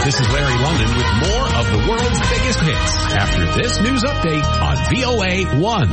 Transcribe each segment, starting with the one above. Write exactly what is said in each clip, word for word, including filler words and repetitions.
This is Larry London with more of the world's biggest hits after this news update on V O A one.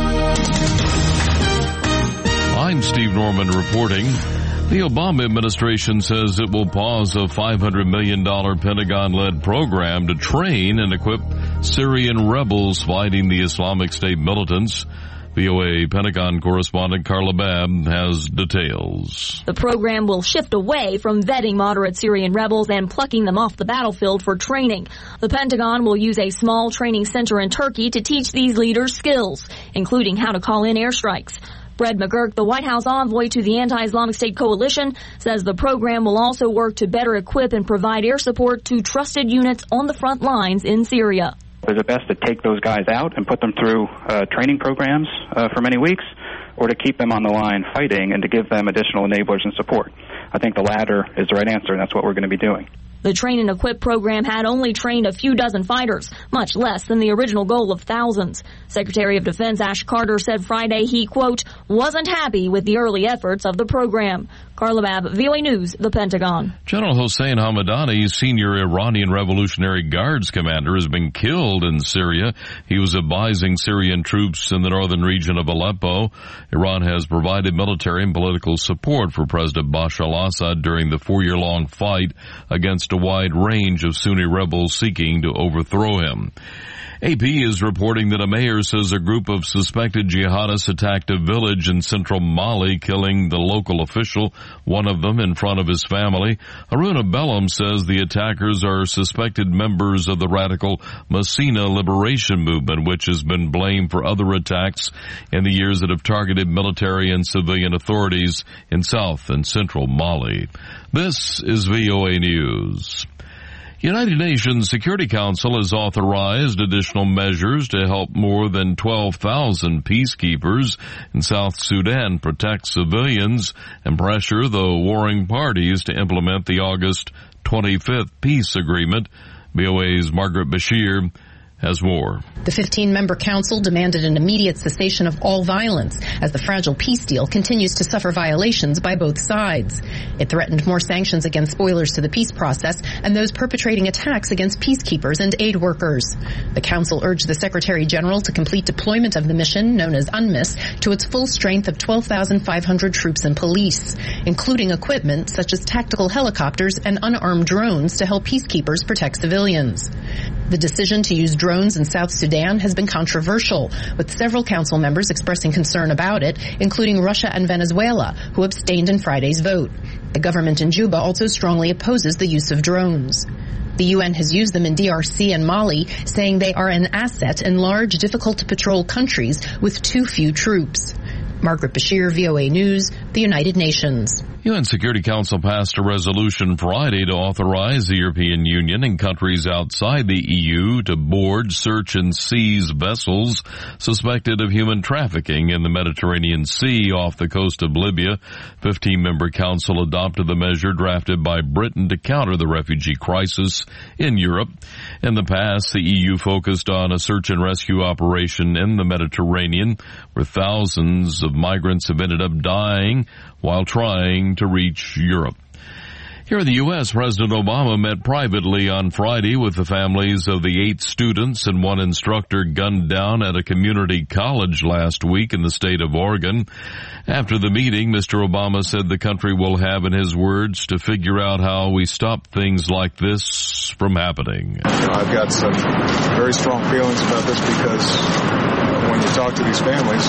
I'm Steve Norman reporting. The Obama administration says it will pause a five hundred million dollars Pentagon-led program to train and equip Syrian rebels fighting the Islamic State militants. V O A Pentagon correspondent Carla Babb has details. The program will shift away from vetting moderate Syrian rebels and plucking them off the battlefield for training. The Pentagon will use a small training center in Turkey to teach these leaders skills, including how to call in airstrikes. Brett McGurk, the White House envoy to the anti-Islamic State coalition, says the program will also work to better equip and provide air support to trusted units on the front lines in Syria. Is it best to take those guys out and put them through uh, training programs uh, for many weeks, or to keep them on the line fighting and to give them additional enablers and support? I think the latter is the right answer, and that's what we're going to be doing. The Train and Equip program had only trained a few dozen fighters, much less than the original goal of thousands. Secretary of Defense Ash Carter said Friday he, quote, wasn't happy with the early efforts of the program. Carla Babb, V O A News, the Pentagon. General Hossein Hamadani, senior Iranian Revolutionary Guards commander, has been killed in Syria. He was advising Syrian troops in the northern region of Aleppo. Iran has provided military and political support for President Bashar al-Assad during the four-year-long fight against a wide range of Sunni rebels seeking to overthrow him. A P is reporting that a mayor says a group of suspected jihadists attacked a village in central Mali, killing the local official, one of them in front of his family. Haruna Bellum says the attackers are suspected members of the radical Messina Liberation Movement, which has been blamed for other attacks in the years that have targeted military and civilian authorities in south and central Mali. This is V O A News. United Nations Security Council has authorized additional measures to help more than twelve thousand peacekeepers in South Sudan protect civilians and pressure the warring parties to implement the August twenty-fifth peace agreement. V O A's Margaret Bashir has more. The fifteen-member council demanded an immediate cessation of all violence as the fragile peace deal continues to suffer violations by both sides. It threatened more sanctions against spoilers to the peace process and those perpetrating attacks against peacekeepers and aid workers. The council urged the Secretary General to complete deployment of the mission, known as UNMISS, to its full strength of twelve thousand five hundred troops and police, including equipment such as tactical helicopters and unarmed drones to help peacekeepers protect civilians. The decision to use drones in South Sudan has been controversial, with several council members expressing concern about it, including Russia and Venezuela, who abstained in Friday's vote. The government in Juba also strongly opposes the use of drones. The U N has used them in D R C and Mali, saying they are an asset in large, difficult-to-patrol countries with too few troops. Margaret Bashir, V O A News, the United Nations. U N Security Council passed a resolution Friday to authorize the European Union and countries outside the E U to board, search, and seize vessels suspected of human trafficking in the Mediterranean Sea off the coast of Libya. fifteen-member council adopted the measure drafted by Britain to counter the refugee crisis in Europe. In the past, the E U focused on a search and rescue operation in the Mediterranean, where thousands of migrants have ended up dying while trying to reach Europe. Here in the U S, President Obama met privately on Friday with the families of the eight students and one instructor gunned down at a community college last week in the state of Oregon. After the meeting, Mister Obama said the country will have, in his words, to figure out how we stop things like this from happening. You know, I've got some very strong feelings about this because uh, when you talk to these families,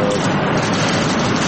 uh,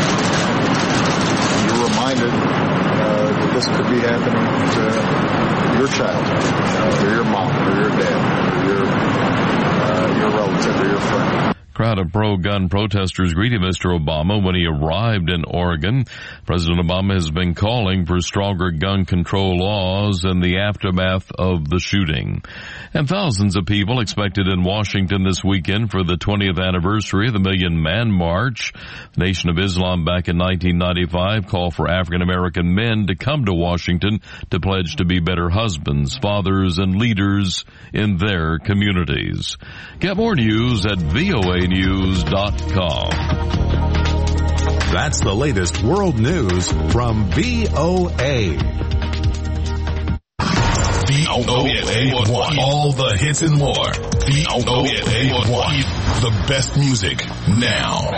reminded uh, that this could be happening to your child, uh, or your mom, or your dad, or your, uh, your relative, or your friend. A crowd of pro-gun protesters greeted Mister Obama when he arrived in Oregon. President Obama has been calling for stronger gun control laws in the aftermath of the shooting. And thousands of people expected in Washington this weekend for the twentieth anniversary of the Million Man March. The Nation of Islam back in nineteen ninety-five called for African-American men to come to Washington to pledge to be better husbands, fathers, and leaders in their communities. Get more news at V O A news dot com. That's the latest world news from V O A. V O A one. All the hits and more. V O A one. The best music now.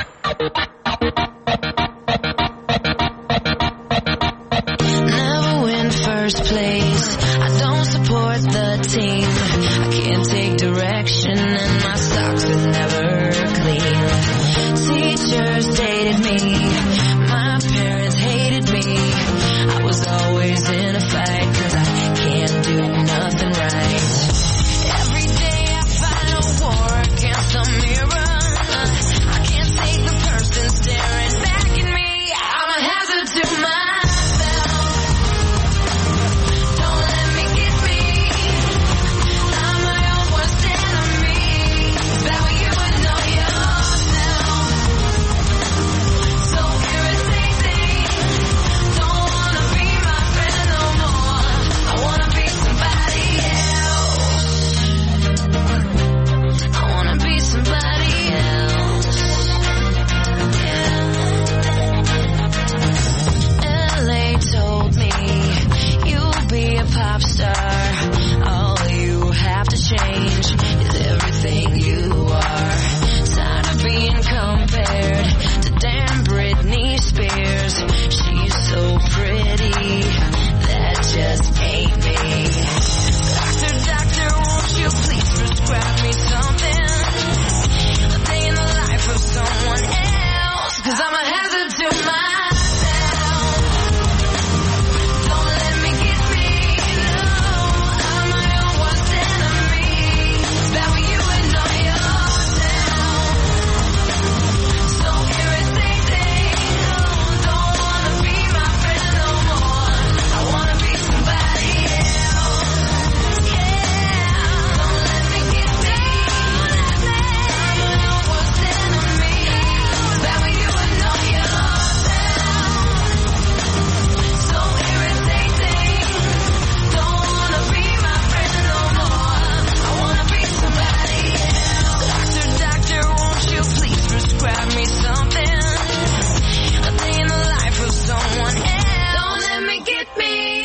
Never win first place. I don't support the team. I can't take direction and my socks are never clean. Teachers dated me. My parents hated me. I was always in a fight cause I can't do nothing right. Every day I fight a war against the mirror. I can't take the person staring back at me. I'm a hazard to myself. Don't let me get me. I'm my own worst enemy. Value and know yourself. So irritating. Don't wanna be my friend no more. I wanna be somebody else. I wanna be somebody else. Yeah. L A told me you'll be a pop star. All you have to change is everything you are. Tired of being compared to damn Britney Spears. She's so pretty, that just ain't me. Doctor, doctor, won't you please prescribe me something? A day in the life of someone else. Cause I'm a hazard to myself. Don't let me get me, no. I'm my own worst enemy. Value and know yourself. So irritating. Don't wanna be my friend no more. I wanna be somebody else. Yeah. Don't let me get me. I'm my own worst enemy. Value and know yourself. So irritating. Don't wanna be my friend no more. I wanna be somebody else. Doctor, doctor, won't you please prescribe me something? A day in the life of someone else. Don't let me get me.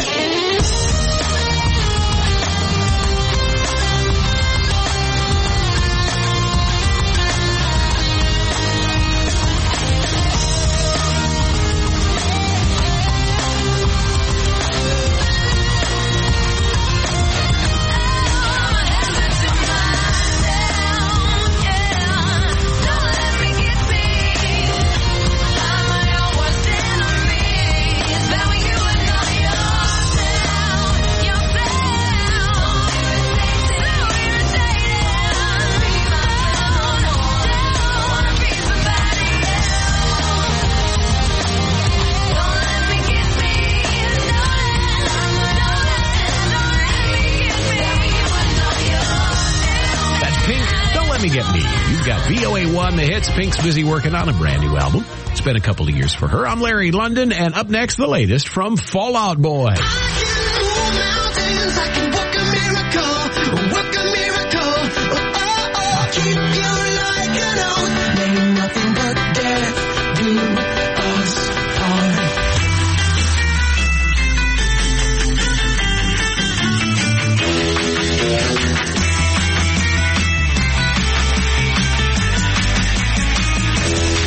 Get me. You've got V O A one, the hits. Pink's busy working on a brand new album. It's been a couple of years for her. I'm Larry London, and up next, the latest from Fall Out Boy. I can move mountains, I can work a miracle, work a miracle. Oh, oh, oh. Keep you like an oath. May nothing but death do us part.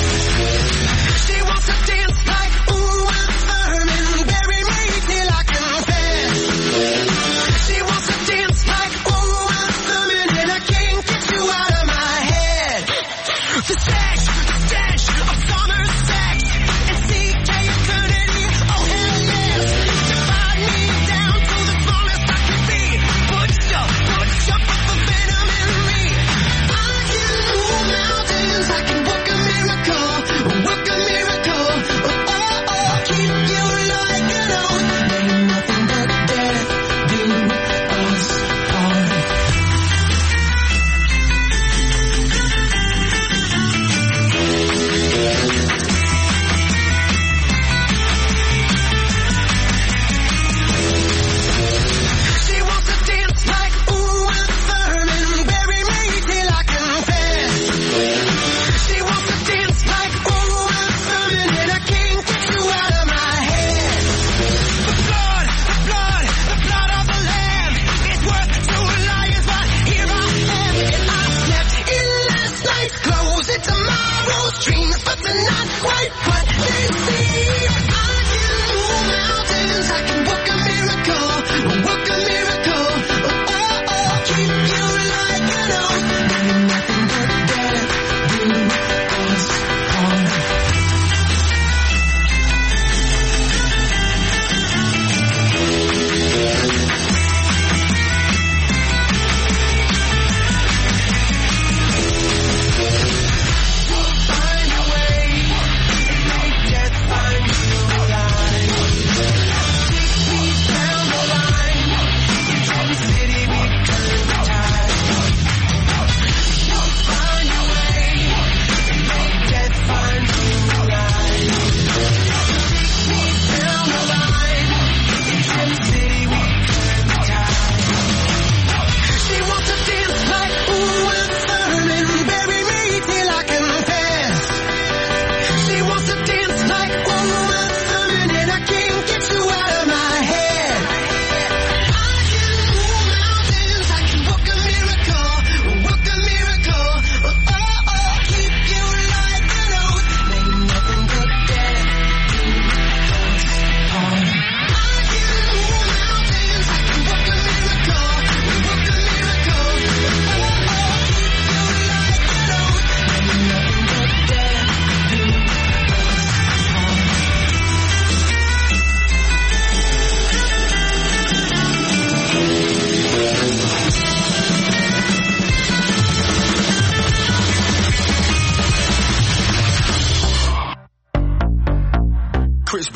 She wants to dance like ooh, I'm burning, bury me like an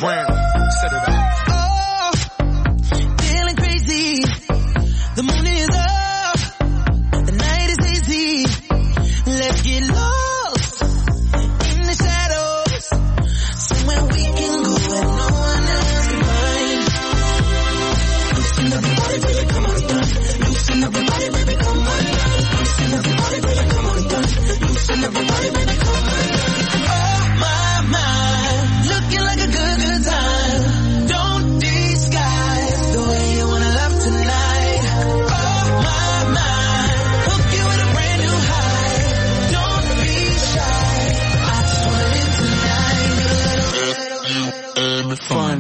Brown. Set it up. Oh, feeling crazy. The moon is up. The night is hazy. Let's get lost in the shadows. Somewhere we can go where no one else can find. Loosen everybody, baby, come on, done. Loosen everybody, baby, come on, done. Loosen everybody, baby, come on, done. Loosen everybody, baby, come on, done. Oh, my mind, looking like a good, good time. Don't disguise the way you wanna love tonight. Oh, my mind, hook you with a brand new high. Don't be shy. I just wanna live tonight. Be fun.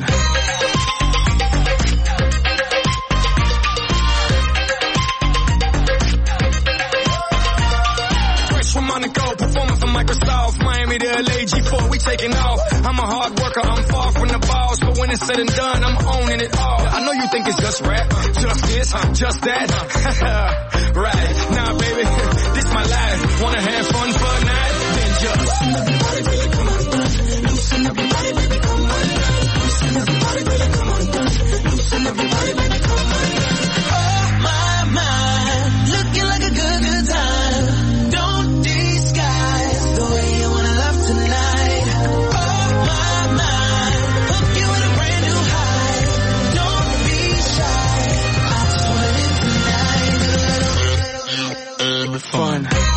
Fresh from Monaco, performing for Microsoft. Miami to L A, G four, we taking off. I'm a hard worker, I'm far from the boss. But when it's said and done, I'm owning it all. I know you think it's just rap, just this, just that. Right, nah baby, this my life. Wanna have fun for a night? Then just loosen everybody, baby, come on, done. Loosen everybody, baby, come on, done. Loosen everybody, baby, come on, done. Loosen everybody, baby, come on, done. Oh, my mind, looking like a good, good time. Don't disguise the way you wanna love tonight. Oh, my mind, hook you with a brand new high. Don't be shy. I just wanna live tonight. Be fun.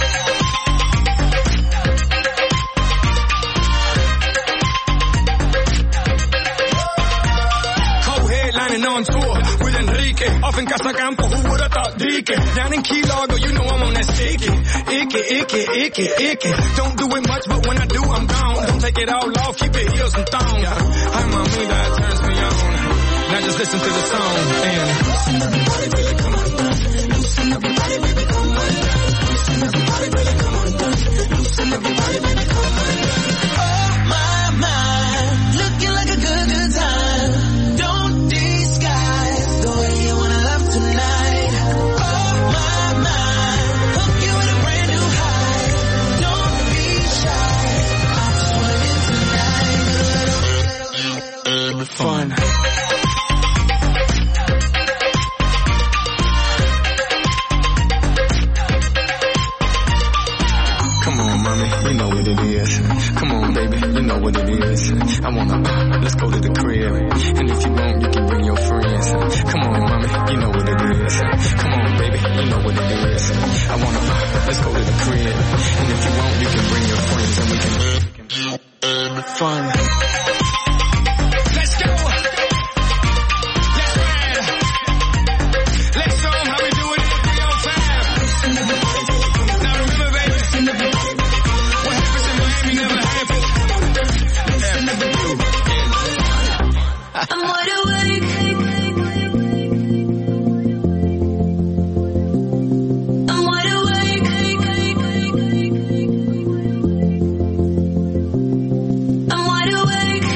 Co-headlining on tour with Enrique. Off in Casa Campo, who would've thought Dique? Down in Key Largo, you know I'm on that sticky. Icky, icky, icky, icky. Don't do it much, but when I do, I'm gone. Don't take it all off, keep it heels and thongs. Hi, mommy, that turns me on. Now just listen to the song and loosen everybody, baby, come on, done. Loosen everybody, baby, come on, done. Loosen everybody, baby, come on, done. Loosen everybody, baby, come on, done. Oh, my mind, looking like a good, good time. Don't disguise the way you wanna love tonight. Oh, my mind, hook you with a brand new high. Don't be shy. I just wanna live tonight. Be fun. come on, mommy, you know what it is. Come on, baby, you know what it is. I wanna, uh, let's go to the crib. And if you want, you can bring your friends. Come on, mommy, you know what it is. Come on, baby, you know what it is. I wanna, uh, let's go to the crib. And if you want, you can bring your friends and we can, uh, fun. Let's go. Let's ride. Let's show 'em how we do it in the three oh five. Now remember, baby, what happens in Miami never happens. I'm wide awake. I'm wide awake. I'm wide awake.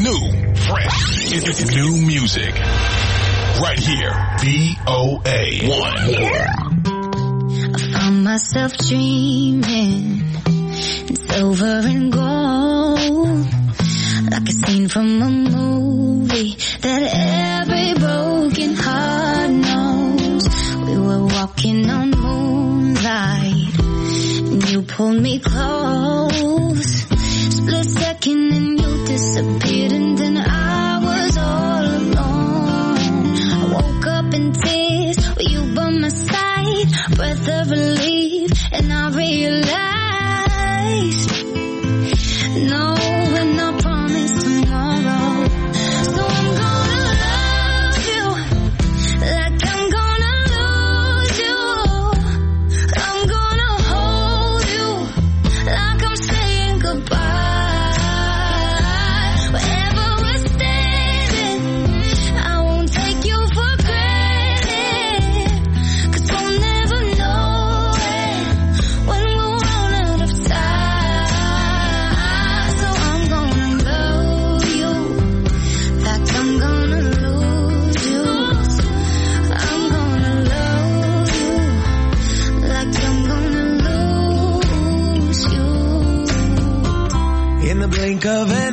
new, fresh, it's new music. Right here, V O A one. I found myself dreaming in silver and gold, like a scene from a movie that every broken heart knows. We were walking on moonlight, and you pulled me close. Split second and you disappeared, and then I was all alone. I woke up in tears with you by my side, breath of relief, and I realized, no, we're not promised tomorrow. So I'm gonna love you like I'm gonna lose you. I'm gonna hold you like I'm saying goodbye. Wherever we're standing, I won't take you for granted, 'cause we'll never know it when we'll run out of time. So I'm gonna love you like I'm gonna lose you. I'm gonna love you like I'm gonna lose you. In the blink of an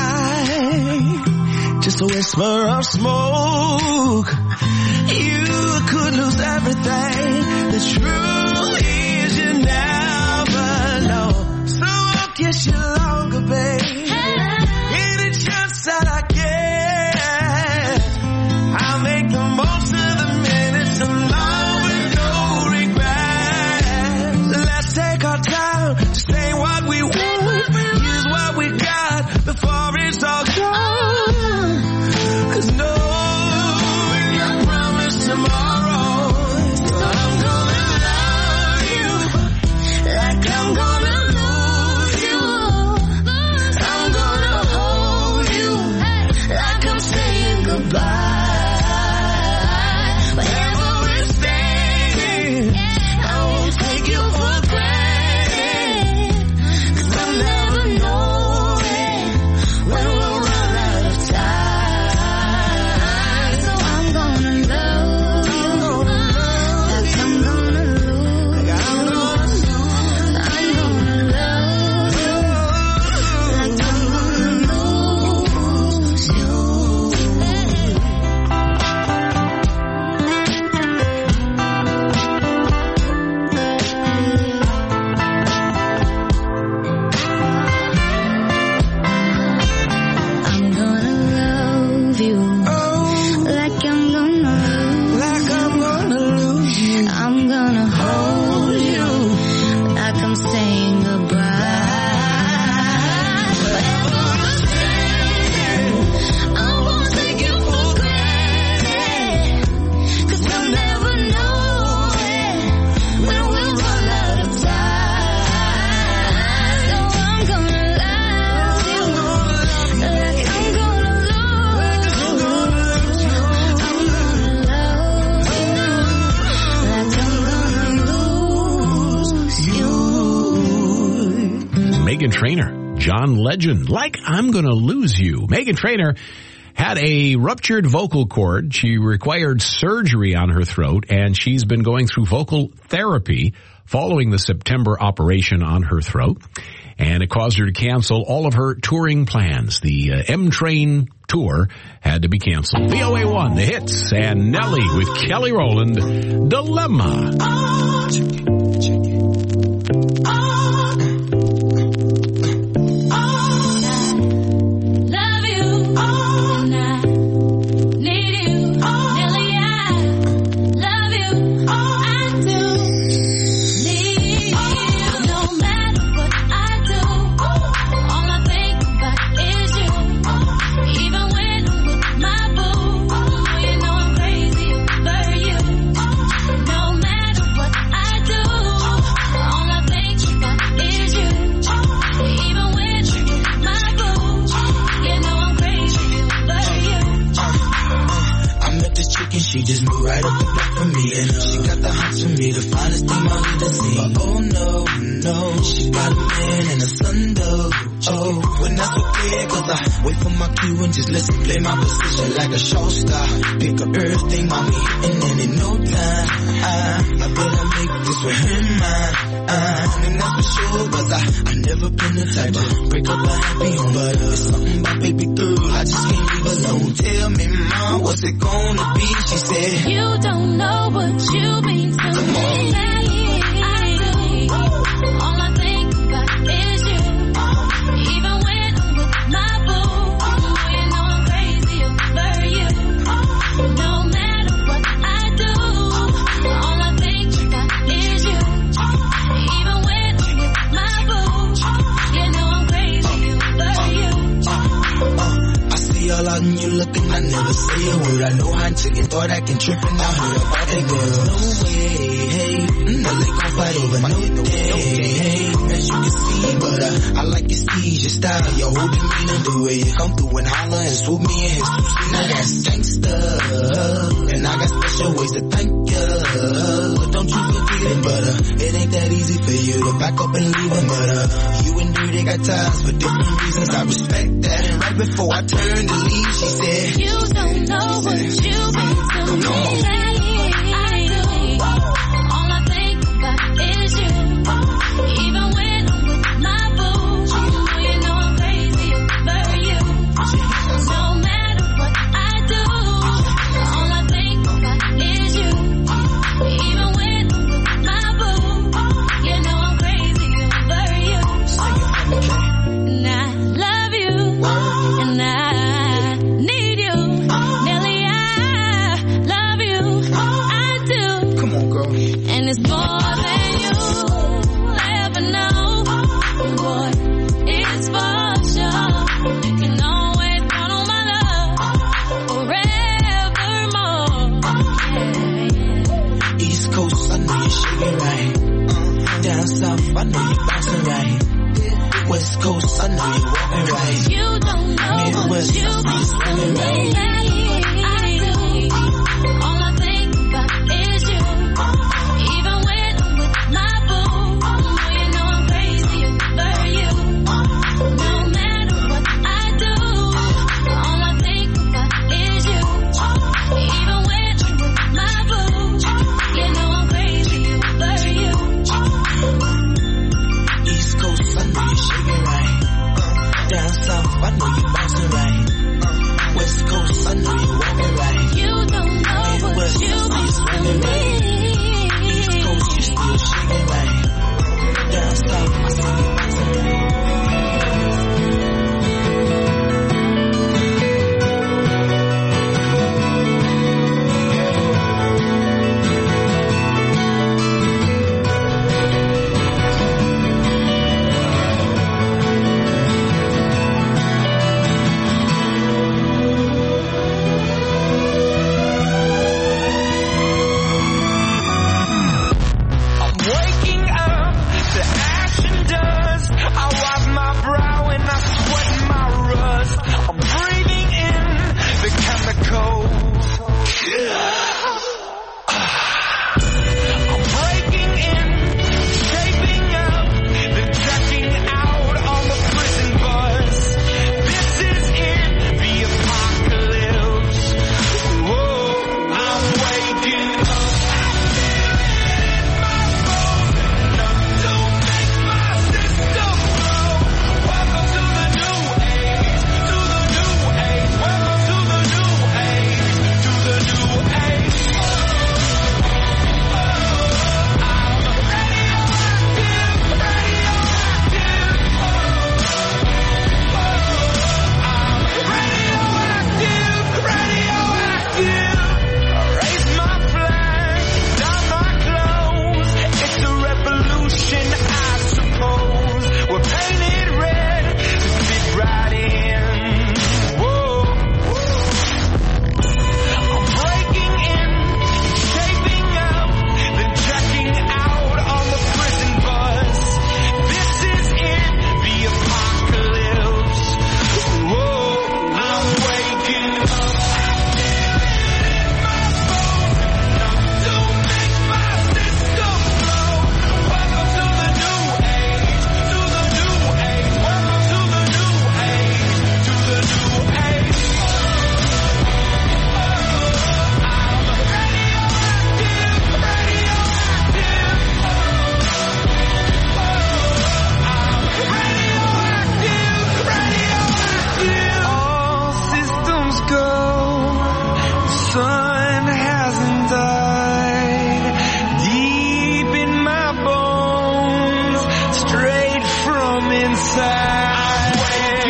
eye, just a whisper of smoke, you could lose everything. The truth is you never know. So I'll kiss you longer, babe. Any chance that I get, I'll make the most of the minutes alone with no regrets. Let's take our time to say what we want, use what we got before it's all gone. 'Cause no, we're not promised tomorrow. So I'm gonna love you like I'm gonna lose you. I'm gonna hold you like I'm saying goodbye. Wherever we're standing, I won't take you for granted, 'cause I'll never know it when we'll run out of time. So I'm gonna love you like I'm gonna lose you. I'm gonna love you like I'm gonna lose you. I'm gonna love you like I'm gonna lose like I'm gonna lose you. I'm gonna hold you like I'm saying goodbye. Wherever we're standing, I won't take you for granted, 'cause we'll never know it when we'll run out of time. So I'm gonna love you like I'm gonna lose you. I'm gonna love you like I'm gonna lose you. Meghan Trainor, John Legend, like I'm gonna lose you. Meghan Trainor had a ruptured vocal cord. She required surgery on her throat, and she's been going through vocal therapy following the September operation on her throat. And it caused her to cancel all of her touring plans. The uh, M-Train tour had to be canceled. V O A one, the hits, and Nelly with Kelly Rowland, Dilemma. Love you, and I need you. Nelly, I love you. I do need you. No matter what I do, all I think about is you. Even when I'm with my boo, you know I'm crazy over you. No matter what I do, moving in the sun though. Oh, when that's okay, cause I wait for my cue and just listen, play my position like a show star. Pick up everything, mommy, and then in no time, I, I better make this with him mine. Uh, and that's for sure, cause I, I never been the type to break up a happy home. But uh, it's something about baby girl, I just can't leave alone. Tell me, mom, what's it gonna be? She said, you don't know what you mean to Come me. on. I do. All I think about is you. Even when I'm with my boo, boy, you know I'm crazy over you. No matter what I do, all I think about is you. Even when I'm with my boo, you know I'm crazy over you. I see all out and you looking, I never say a word. I know how chicken thought I can trip and I heard about that girl. No way, hey, no they gon' fight over no day, hey, as you can see, but uh, I like your steez, your style, your whole demeanor, the way you come through and holler and swoop me in his two-seat. Now that's gangsta, and I got special ways to thank you. Don't you forget it, but uh, it ain't that easy for you to back up and leave him, but uh, you and Dirty got ties for different reasons. I respect that, and right before I turned to leave, she said, you don't know what you mean to me. I do. All I think about is you. Even when I'm with my boo, boy, you know I'm crazy over you. No matter what I do, all I think about is you. Even when I'm with my boo, you know I'm crazy over you. And I love you, and I need you. Nelly, I love you. I do. come on, girl. And it's more than you ever know. Boy, it's for sure. You can always count on my love forevermore. Yeah. East Coast, I know you're shaking right. Uh, down south, I know you're bouncing right. West Coast, I know you're walking right. You don't know Midwest, what you I see you mean to swimming me. right. I do. All I think about is you. Even when I'm with my boo, boy, you know I'm crazy over you. No matter what I do, all I think about is you. Even when I'm with my boo, you know I'm crazy over you. East Coast, I know you're shaking right. Uh, down south, I know you're bouncing right. Uh, West Coast, I know side.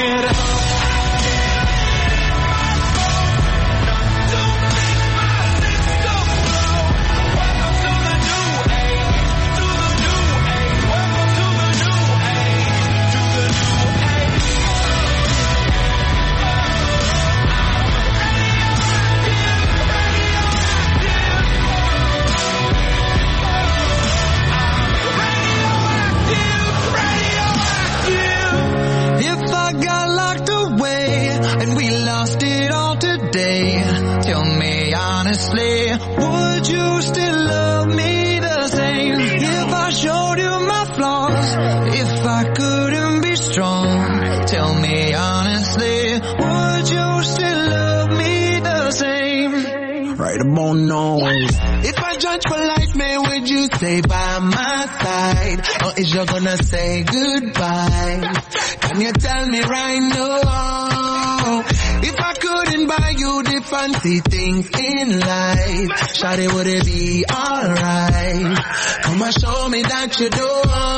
Honestly, would you still love me the same if I showed you my flaws? If I couldn't be strong, tell me honestly, would you still love me the same? Right about now. If I judge for life, man, would you stay by my side? Or is you gonna say goodbye? Can you tell me right now? If I couldn't buy you the fancy things in life, shawty, would it be alright? Come and show me that you do.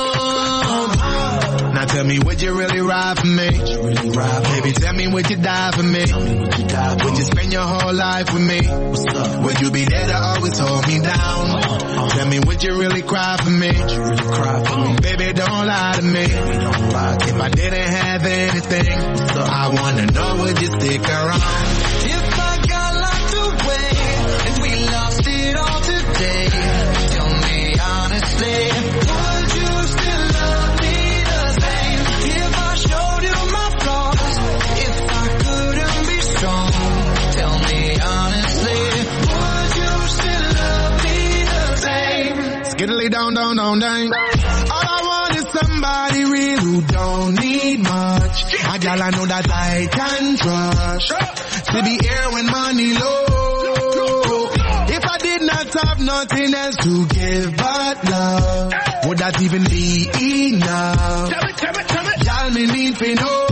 Now tell me, would you really ride for me? Really ride, baby, tell me, would you die for me? Would you, die for would you spend your whole life with me? Would you be there to always hold me down? Uh-huh. Tell me, would you really cry for me? Would you really cry for me? Baby, don't lie to me. Baby, don't lie to if me. I didn't have anything, so I wanna know, would you stick around? If I got locked away and we lost it all today, tell me honestly, would you still love me the same if I showed you my flaws? If I couldn't be strong, tell me honestly, would you still love me the same? Skiddly down, down, down, down. All I want is somebody real who don't need much. A girl I know that I can trust. To be here when money low. If I did not have nothing else to give but love, would that even be enough? Tell me, tell me, tell me. Y'all me need to know.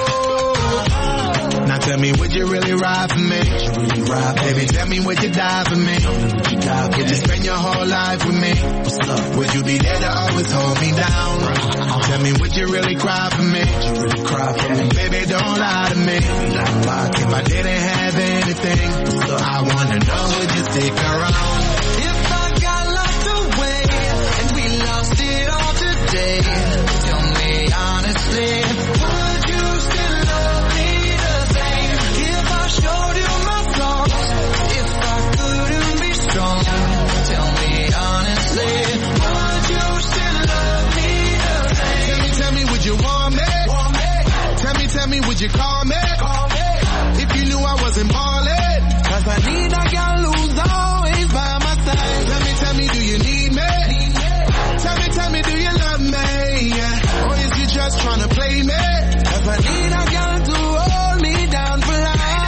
Now tell me, would you really ride for me? Really ride, baby, tell me, would you die for me? Would you, die for would you spend your whole life with me? What's up? Would you be there to always hold me down? Uh-huh. Tell me, would you really cry for me? Would you really cry for me? Baby, don't lie to me. Don't lie to if I didn't have anything, so I wanna know, would you stick around? If I got locked away and we lost it all today, tell me honestly, would you still love me the same if I showed you my flaws? If I couldn't be strong, tell me honestly, would you still love me the same? Tell me, tell me, would you want me? Want me? Tell me, tell me, would you call me? Call me. If you knew I wasn't ballin', cause I need a girl who's always by my side. Tell me, tell me, do you need me? Tell me, tell me, do you love me? Or is you just tryna play me? Cause I need a girl to hold me down for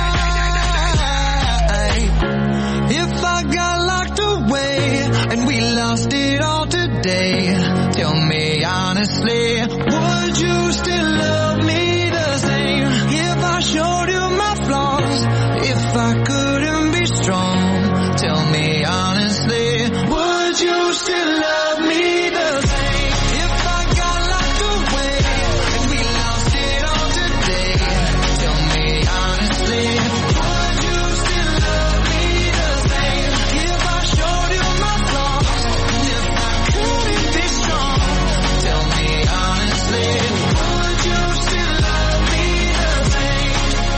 life. If I got locked away and we lost it all today, tell me honestly, would you still love me the same if I showed you my flaws? If I couldn't be strong, tell me honestly, would you still love me the same? If I got locked away and we lost it all today, tell me honestly, would you still love me the same if I showed you my flaws? If I couldn't be strong, tell me honestly, would you still love me the same?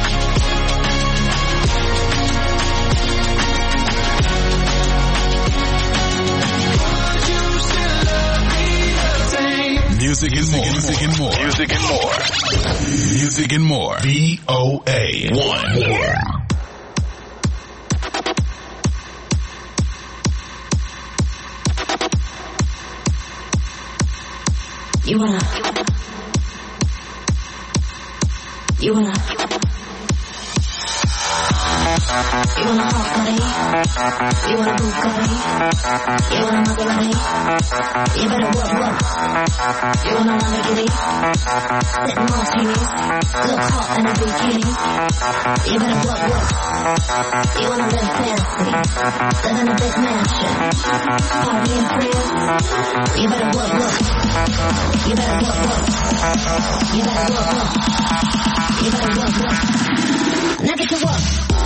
Music and more. Music and more. Music and more. Music and more. V O A one. You wanna, you wanna, you wanna Bugatti, you wanna Bugatti, you wanna Maserati, you better work, work, you wanna Lamborghini, with martinis, look hot in a bikini, you better work, work, you wanna live fancy, live in a big mansion, party in Prius, you better work, work, you better work, work, You better work, work. You better work, work. Now get to work.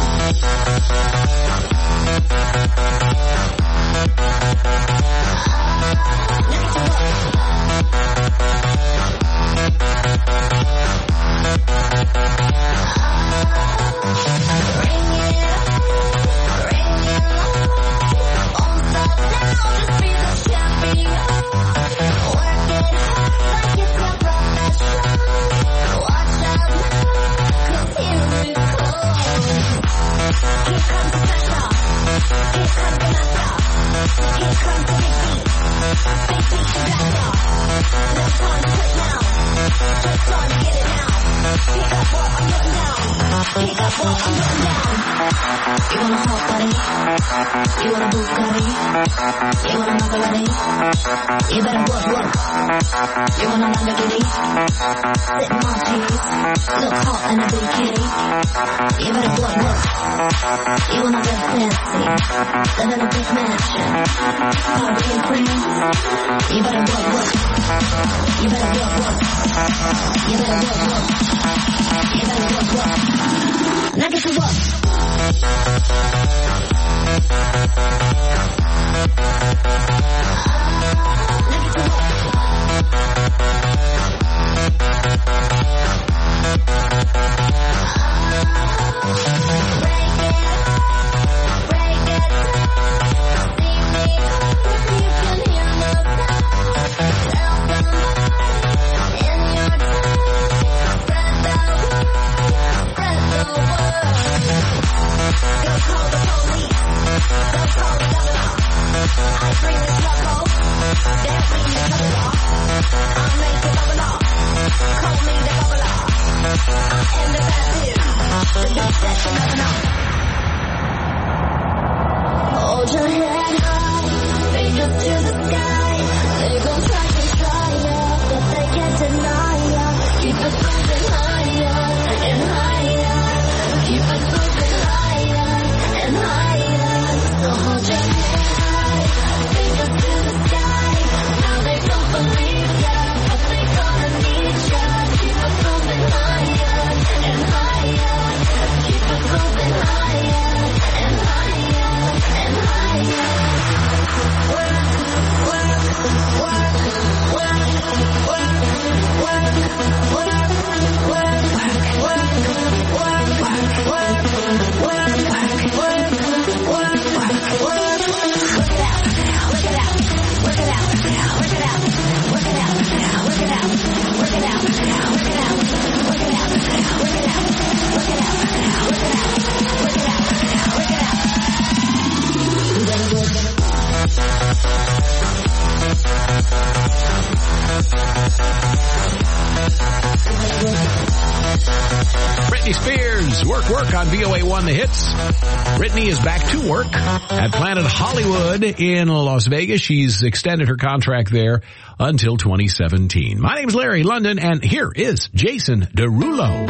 Britney Spears, Work Work on V O A one The Hits. Britney is back to work at Planet Hollywood in Las Vegas. She's extended her contract there until twenty seventeen. My name's Larry London, and here is Jason Derulo.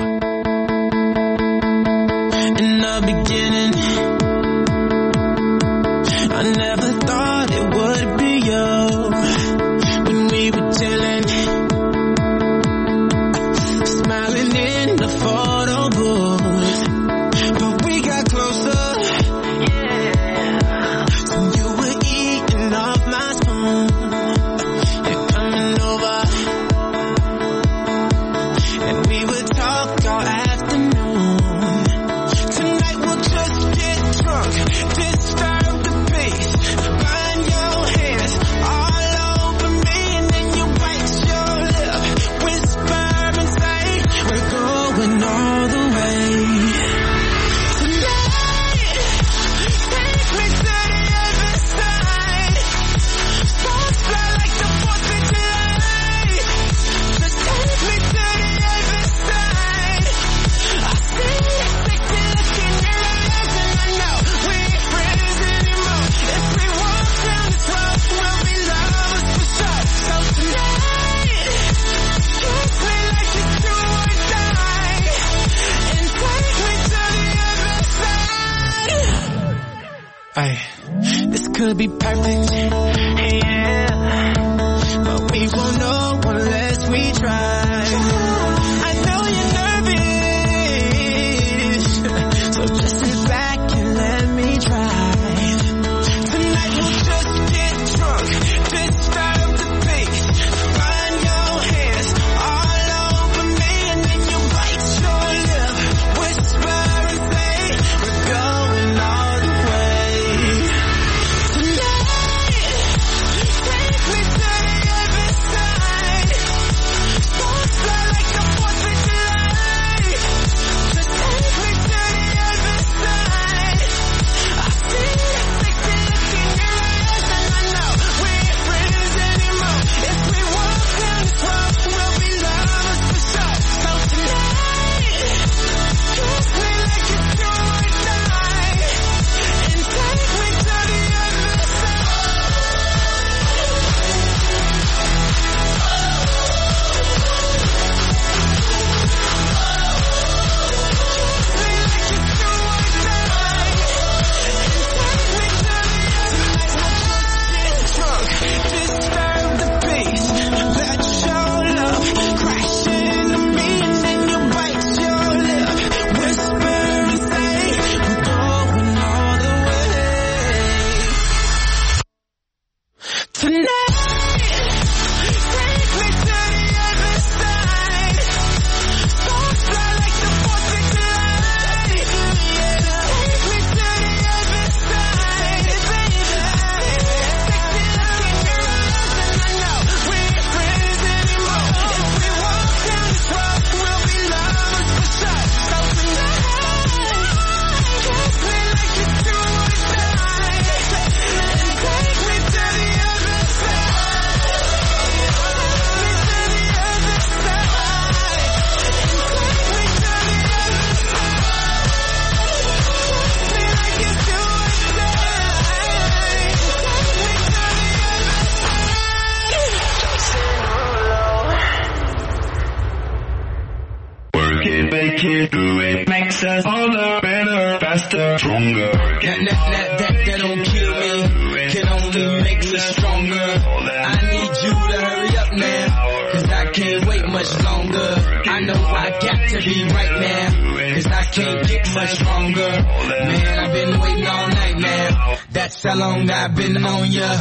In the beginning, I never thought it would be you. When we were chilling, smiling in the photo booth, but we got closer, yeah. So you were eating off my spoon, you're coming over, and we would talk all afternoon. Tonight we'll just get drunk, disturb the peace, find your hands all over me, and then you bite your lip, whisper and say, we're going all the way. Tonight, take me to the other side, sparks fly like the fourth of July, just take me to the other side. I see the sick look in your eyes, and I know we ain't friends anymore. If we walk down this road, we'll be lovers for sure. So tonight, kiss me like you do or die, and take me to the other side. Ay, this could be perfect, yeah, but we won't know unless we try. make it through it. Makes us older, better, faster, stronger. That, that, that, that, that don't kill me, can only make me stronger. I need you to hurry up now, cause I can't wait much longer. I know I got to be right now, cause I can't get much stronger. Man, I've been waiting all night now, that's how long I've been on ya.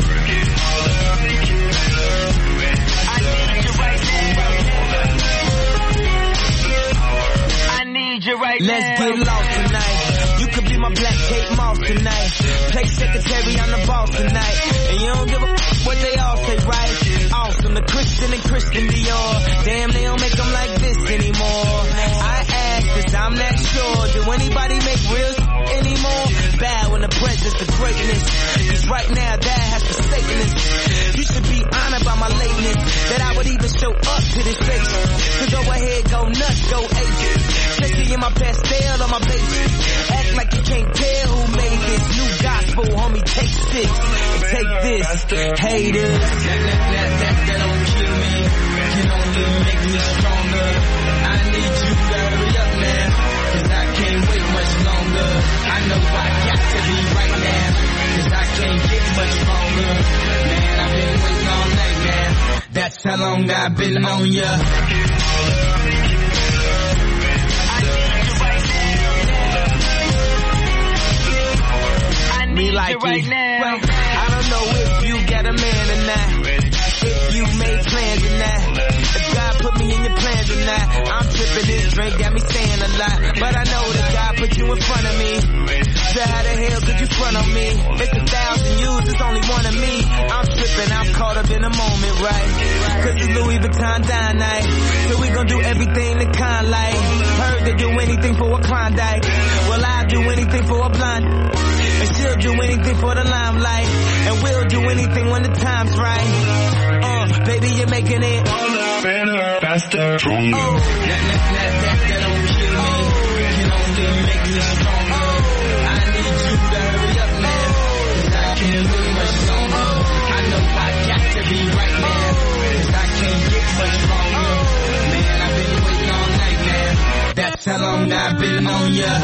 Right Let's now. get lost tonight. You could be my black Kate Moss tonight. Play secretary, I'm the boss tonight. And you don't give a f- what they all say, right? Awesome, the Christian and Christian Dior. Damn, they don't make them like this anymore. I ask, cause I'm not sure. Do anybody make real anymore? Bow in the presence of greatness. Cause right now that has forsaken us. You should be honored by my lateness, that I would even show up to this station. So go ahead, go nuts, go agent. Especially in my pastel on my baby. Act like you can't tell who made this new gospel, homie. Take six and take this, haters. That, that, that, that, that don't kill me, can only make me stronger. I need you to hurry up now, cause I can't wait much longer. I know I got to be right now, cause I can't get much stronger. Man, I've been waiting all night now, that's how long I've been on ya. Me like it right now. I don't know if you got a man or not, if you made plans or not, if God put me in your plans or not. I'm tripping, this drink got me saying a lot, but I know that God put you in front of me. So how the hell could you front on me? It's a thousand yous, it's only one of me. I'm tripping, I'm caught up in the moment, right? Cause it's Louis Vuitton dine night, so we gon' do everything the kind like. Heard they do anything for a Klondike, well I'll do anything for a blind. And she'll do anything for the limelight, and we'll do anything when the time's right. Uh, baby, you're making it older, better, faster, stronger. Oh, that, that, that, that, that don't kill me, can only make me stronger. I need you to hurry up now, cause I can't wait much longer. I know I got to be right now, cause I can't get much stronger. Man, I've been waiting all night now, that's how long I've been on ya.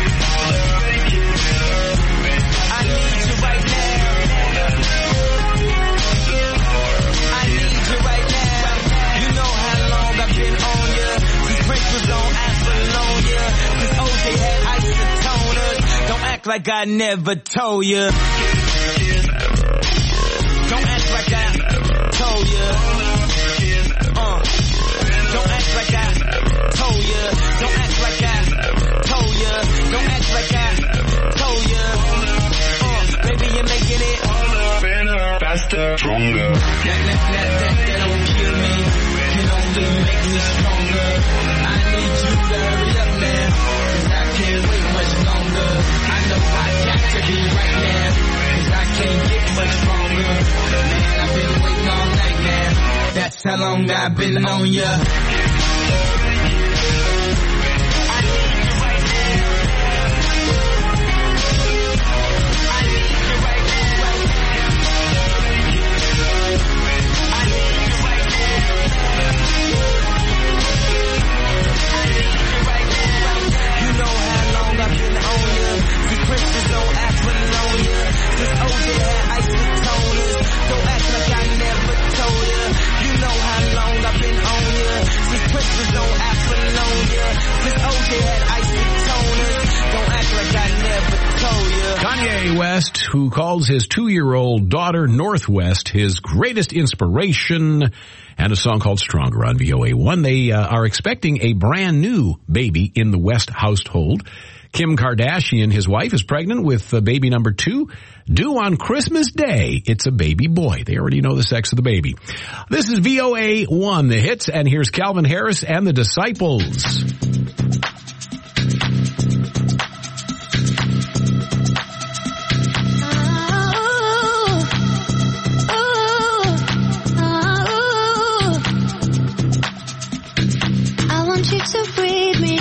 Like I never told you. Don't act like I told you. Uh, don't act like I told you. Don't act like I told you. Don't act like I told you. Uh, baby, you're making it better, faster, stronger. That, that, that, that, that don't kill me, can only make me stronger. I need you to hurry up now, cause I can't wait much longer. I know I got to be right now, cause I can't get much stronger. Man, I've been waiting all night now, that's how long I've been on ya. Kanye West, who calls his two-year-old daughter Northwest his greatest inspiration, and a song called Stronger on V O A one. They uh, are expecting a brand new baby in the West household. Kim Kardashian, his wife, is pregnant with uh, baby number two, due on Christmas Day. It's a baby boy. They already know the sex of the baby. This is V O A one, the hits, and here's Calvin Harris and the Disciples. You to breathe me,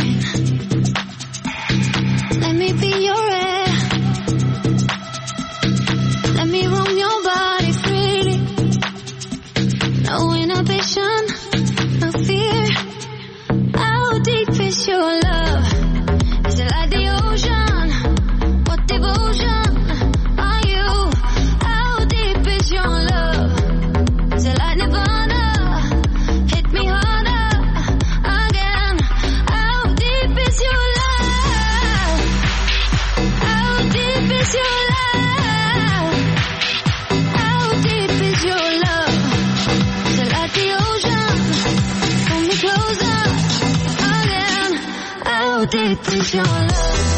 let me be your air, let me roam your body freely, no inhibition, no fear. How deep is your love? How deep is your love?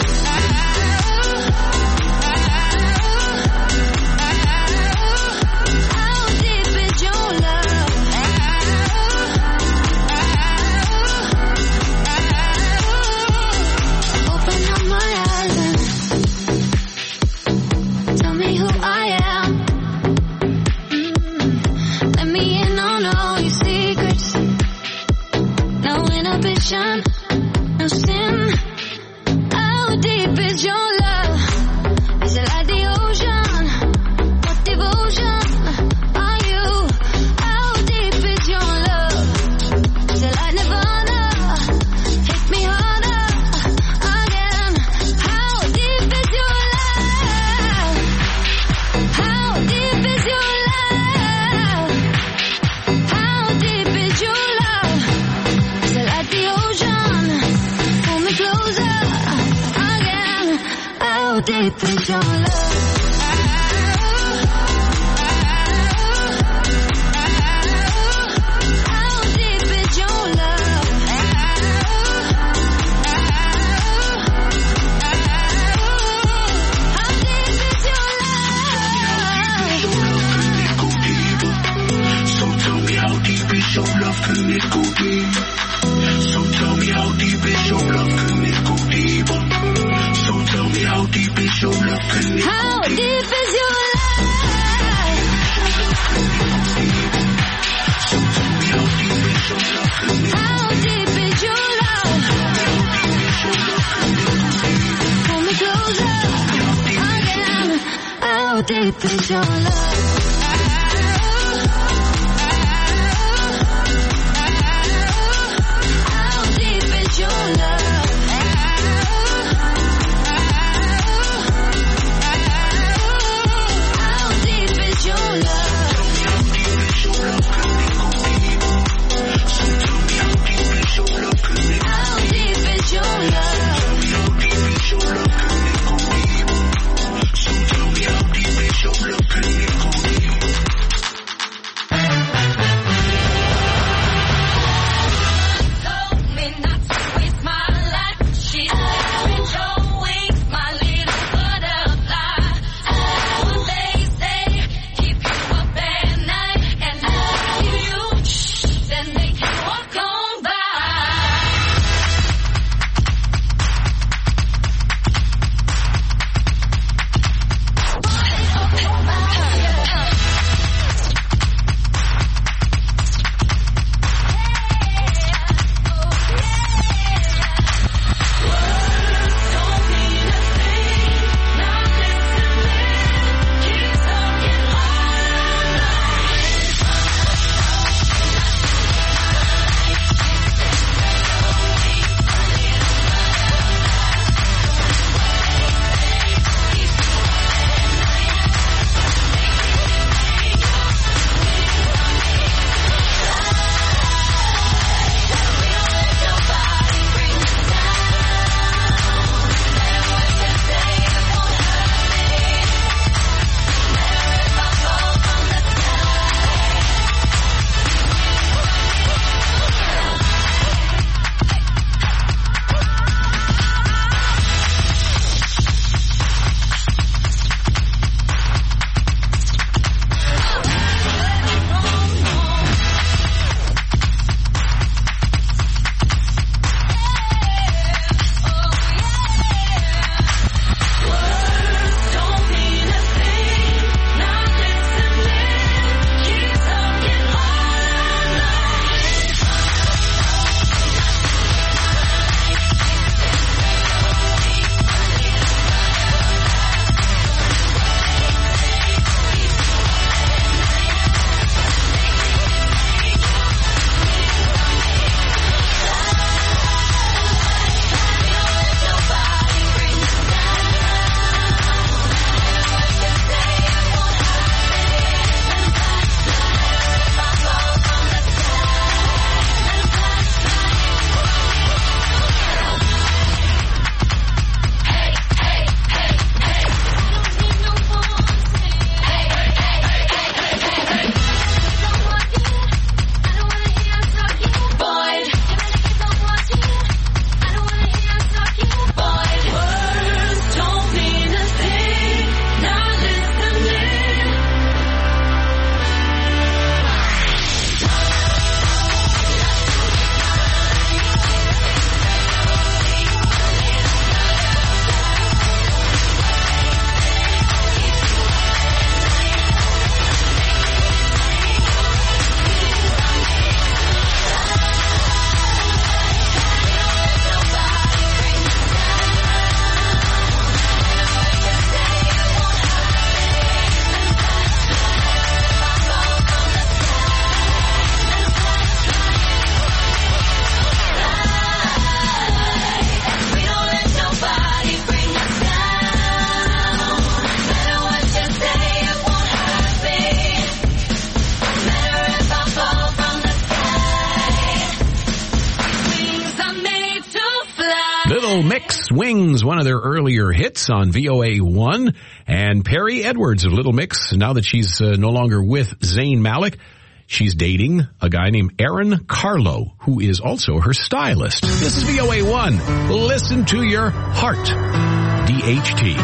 No sin. How deep is your love? Is it like the ocean? What devotion are you? How deep is your love? Is it like Nirvana? Hit me harder again. How deep is your love? How deep is your love? How deep is your love? Is it like the ocean? Pull me closer again. How deep is your love? How deep is your love? How deep is your love? So tell me how deep is your love, can it go deep? So tell me how deep is your love, can it go deeper? So tell me how deep is your love, can it go How deep is your love? So tell me how deep is your love, can it How deep is your love? Pull me closer again. How deep is your love? How deep is your love? How deep is your love? How deep is your love? So tell me how deep is your love, can it go Little Mix wings one of their earlier hits on V O A one. And Perry Edwards of Little Mix, now that she's uh, no longer with Zayn Malik, she's dating a guy named Aaron Carlo, who is also her stylist. This is V O A one. Listen to your heart. D H T.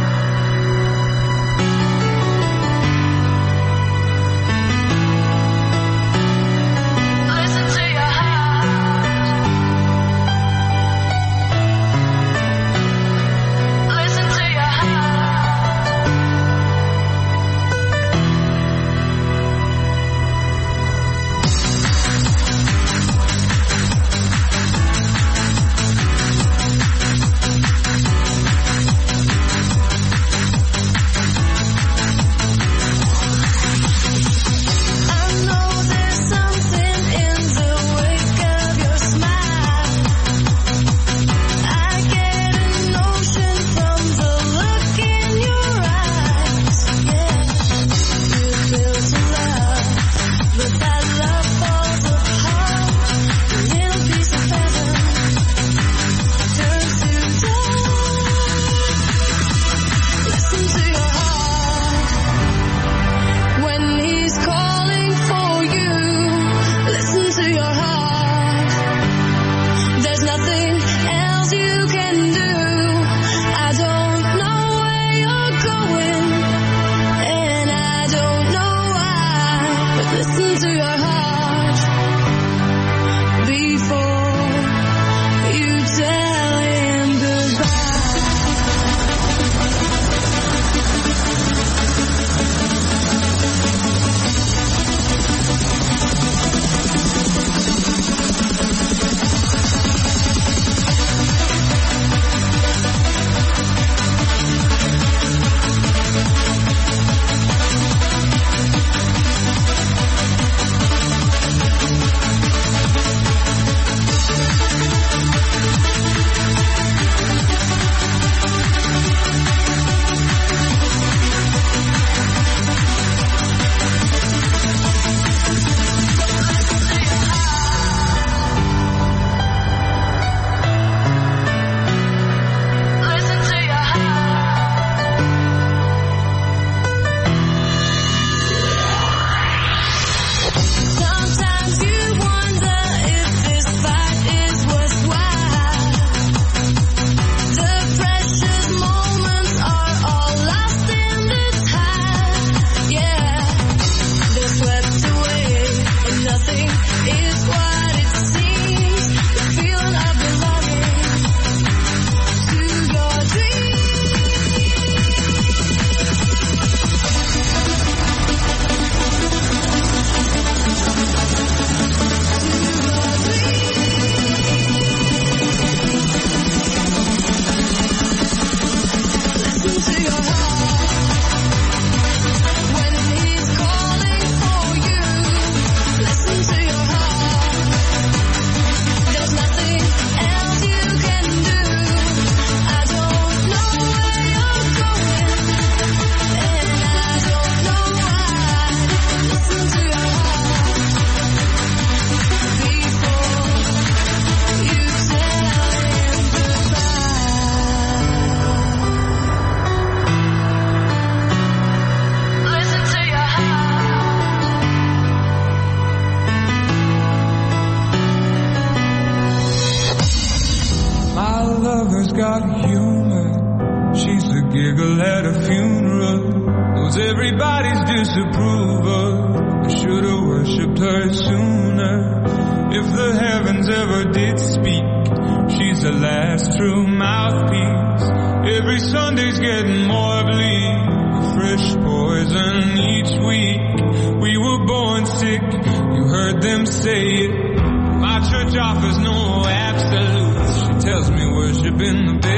got humor. She's the giggle at a funeral. Knows everybody's disapproval. I should have worshipped her sooner. If the heavens ever did speak, she's the last true mouthpiece. Every Sunday's getting more bleak. Fresh poison each week. We were born sick, you heard them say it. My church offers no absolutes. She tells me worship in the bed.